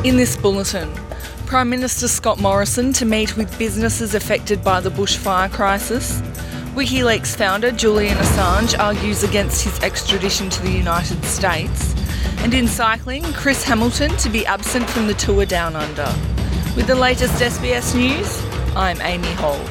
In this bulletin, Prime Minister Scott Morrison to meet with businesses affected by the bushfire crisis. WikiLeaks founder Julian Assange argues against his extradition to the United States. And in cycling, Chris Hamilton to be absent from the Tour Down Under. With the latest SBS News, I'm Amy Hall.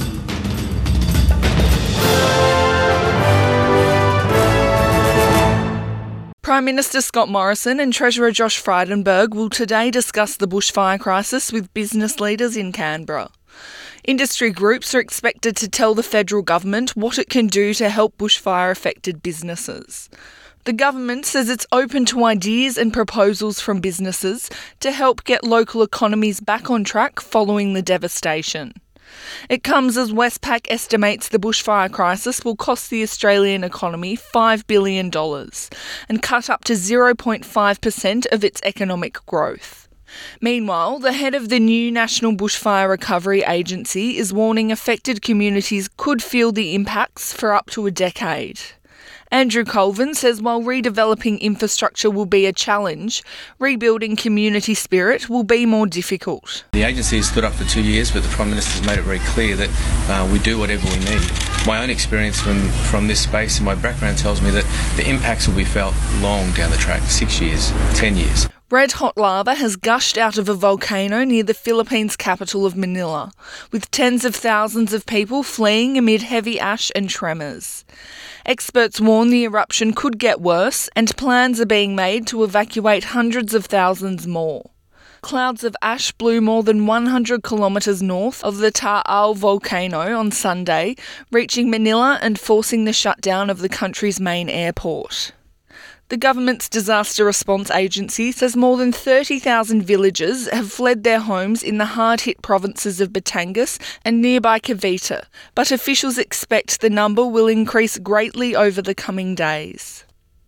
Prime Minister Scott Morrison and Treasurer Josh Frydenberg will today discuss the bushfire crisis with business leaders in Canberra. Industry groups are expected to tell the federal government what it can do to help bushfire-affected businesses. The government says it's open to ideas and proposals from businesses to help get local economies back on track following the devastation. It comes as Westpac estimates the bushfire crisis will cost the Australian economy $5 billion and cut up to 0.5% of its economic growth. Meanwhile, the head of the new National Bushfire Recovery Agency is warning affected communities could feel the impacts for up to a decade. Andrew Colvin says while redeveloping infrastructure will be a challenge, rebuilding community spirit will be more difficult. The agency has stood up for 2 years, but the Prime Minister has made it very clear that we do whatever we need. My own experience from this space and my background tells me that the impacts will be felt long down the track, 6 years, 10 years. Red-hot lava has gushed out of a volcano near the Philippines' capital of Manila, with tens of thousands of people fleeing amid heavy ash and tremors. Experts warn the eruption could get worse, and plans are being made to evacuate hundreds of thousands more. Clouds of ash blew more than 100 kilometres north of the Taal volcano on Sunday, reaching Manila and forcing the shutdown of the country's main airport. The government's disaster response agency says more than 30,000 villagers have fled their homes in the hard-hit provinces of Batangas and nearby Cavite, but officials expect the number will increase greatly over the coming days.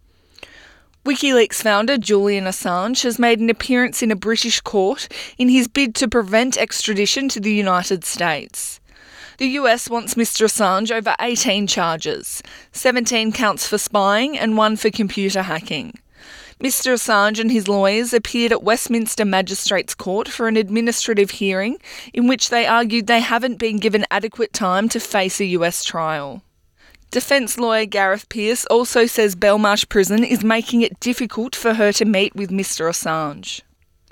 WikiLeaks founder Julian Assange has made an appearance in a British court in his bid to prevent extradition to the United States. The US wants Mr Assange over 18 charges, 17 counts for spying and 1 for computer hacking. Mr Assange and his lawyers appeared at Westminster Magistrates Court for an administrative hearing in which they argued they haven't been given adequate time to face a US trial. Defence lawyer Gareth Peirce also says Belmarsh Prison is making it difficult for her to meet with Mr Assange.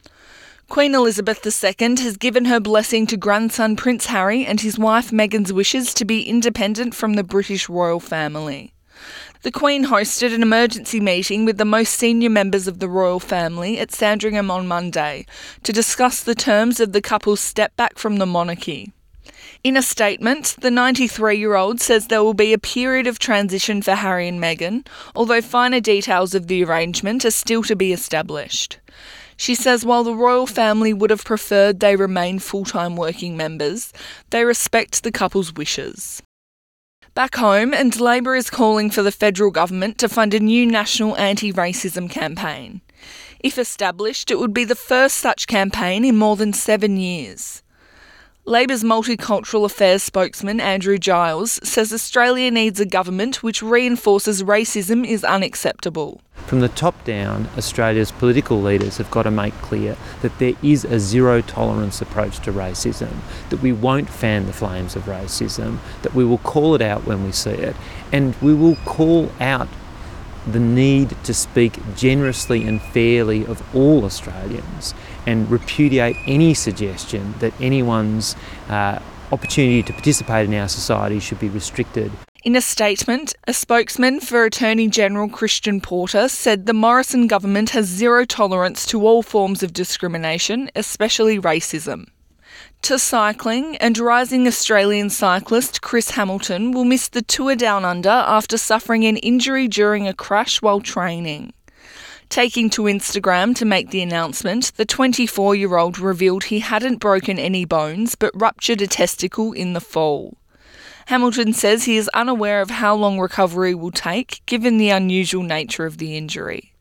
Queen Elizabeth II has given her blessing to grandson Prince Harry and his wife Meghan's wishes to be independent from the British royal family. The Queen hosted an emergency meeting with the most senior members of the royal family at Sandringham on Monday to discuss the terms of the couple's step back from the monarchy. In a statement, the 93-year-old says there will be a period of transition for Harry and Meghan, although finer details of the arrangement are still to be established. She says while the royal family would have preferred they remain full-time working members, they respect the couple's wishes. Back home, and Labor is calling for the federal government to fund a new national anti-racism campaign. If established, it would be the first such campaign in more than 7 years. Labor's Multicultural Affairs spokesman Andrew Giles says Australia needs a government which reinforces racism is unacceptable. From the top down, Australia's political leaders have got to make clear that there is a zero-tolerance approach to racism, that we won't fan the flames of racism, that we will call it out when we see it, and we will call out the need to speak generously and fairly of all Australians and repudiate any suggestion that anyone's opportunity to participate in our society should be restricted. In a statement, a spokesman for Attorney General Christian Porter said the Morrison government has zero tolerance to all forms of discrimination, especially racism. To cycling, and rising Australian cyclist Chris Hamilton will miss the Tour Down Under after suffering an injury during a crash while training. Taking to Instagram to make the announcement, the 24-year-old revealed he hadn't broken any bones but ruptured a testicle in the fall. Hamilton says he is unaware of how long recovery will take, given the unusual nature of the injury.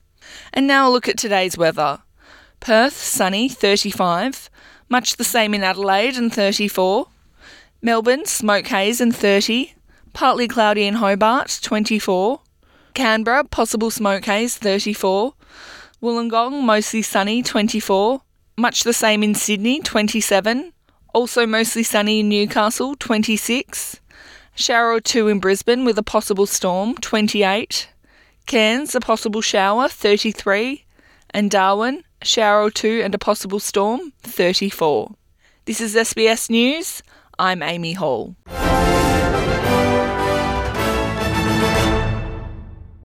And now a look at today's weather. Perth, sunny, 35. Much the same in Adelaide and 34. Melbourne, smoke haze and 30. Partly cloudy in Hobart, 24. Canberra, possible smoke haze, 34. Wollongong, mostly sunny, 24. Much the same in Sydney, 27. Also mostly sunny in Newcastle, 26. Shower or two in Brisbane with a possible storm, 28. Cairns, a possible shower, 33. And Darwin, a shower or two and a possible storm, 34. This is SBS News. I'm Amy Hall.